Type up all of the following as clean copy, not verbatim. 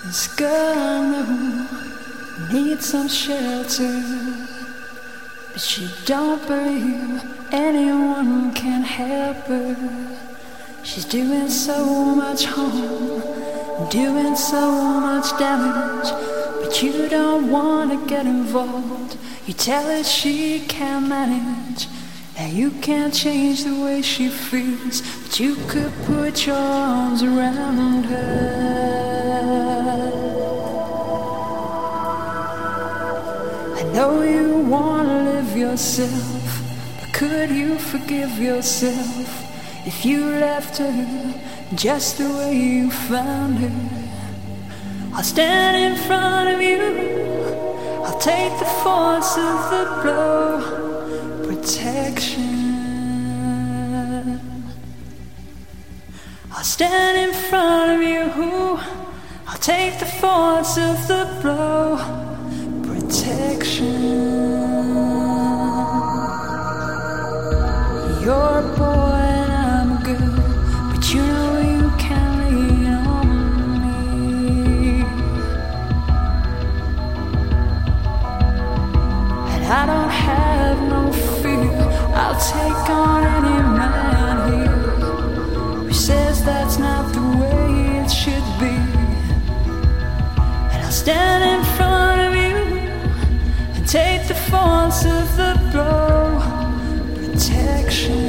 This girl I know needs some shelter, but she don't believe anyone can help her. She's doing so much harm, doing so much damage, but you don't want to get involved. You tell her she can't manage, that you can't change the way she feels, but you could put your arms around her. I know you want to live yourself, but could you forgive yourself if you left her just the way you found her? I'll stand in front of you, I'll take the force of the blow. Protection. I'll stand in front of you, I'll take the force of the blow. Protection. You're a boy and I'm a girl, but you know you can lean on me. And I don't have no fear, I'll take on any man here who says that's not the way it should be. And I'll stand in front of you and take the force of the blow. Protection.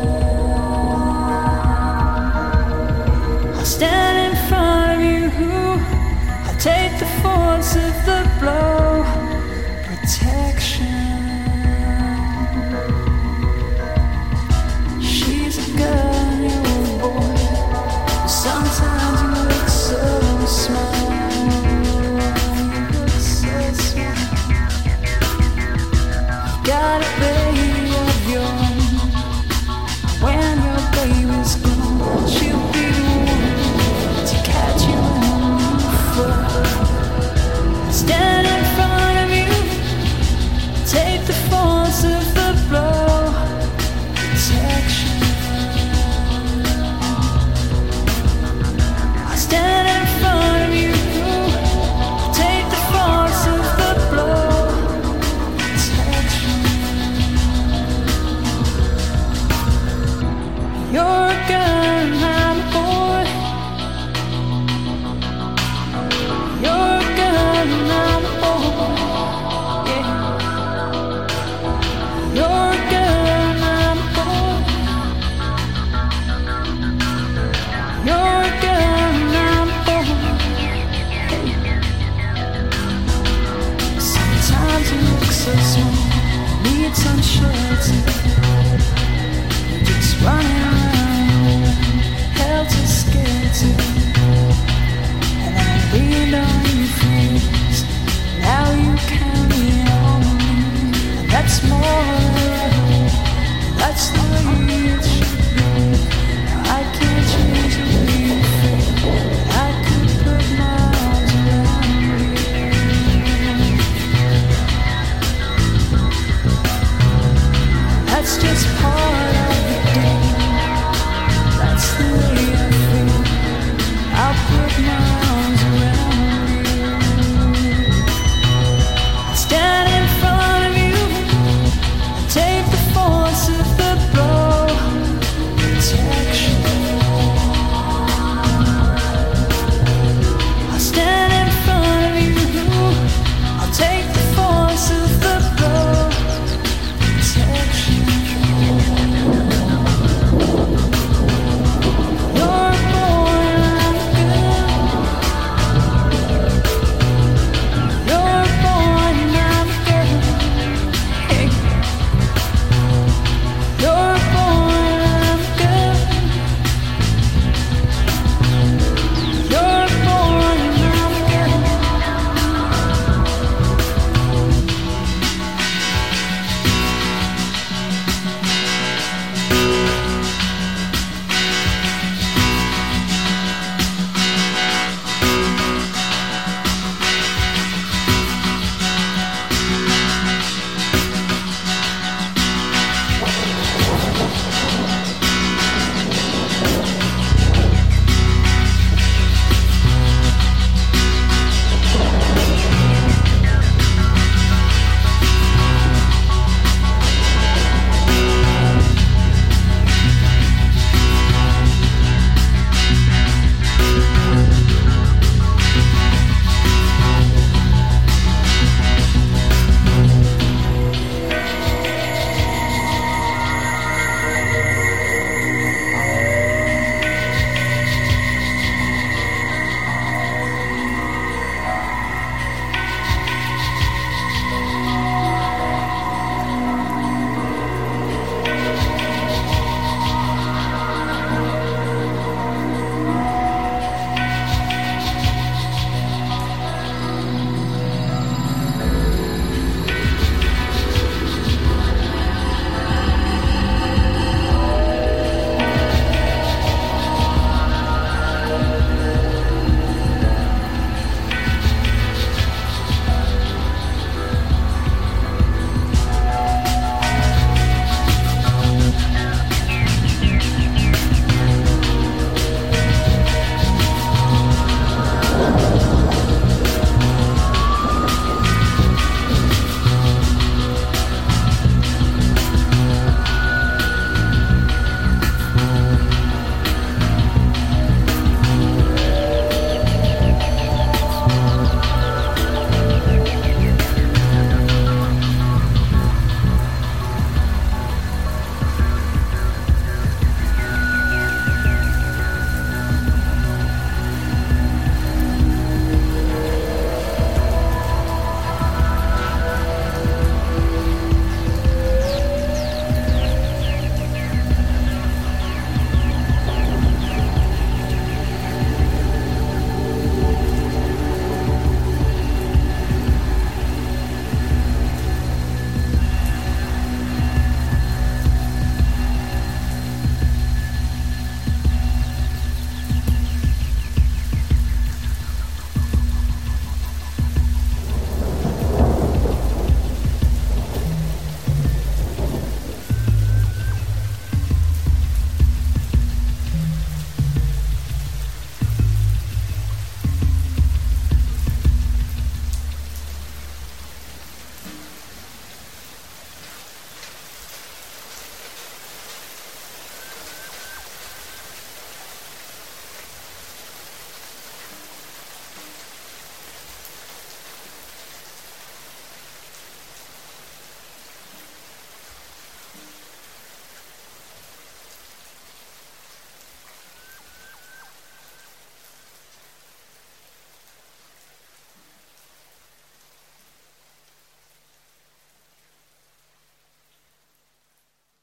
I'll stand in front of you, I'll take the force of the blow. Protection. She's a girl, you're a boy, but sometimes you look so small. You look so small. You got a baby of your own. When your baby's gone, she'll be the one to catch you when you fall. Stand in front of you, take the force of the blow. Protection. I stand in front of you, take the force of the blow. Protection. You're a girl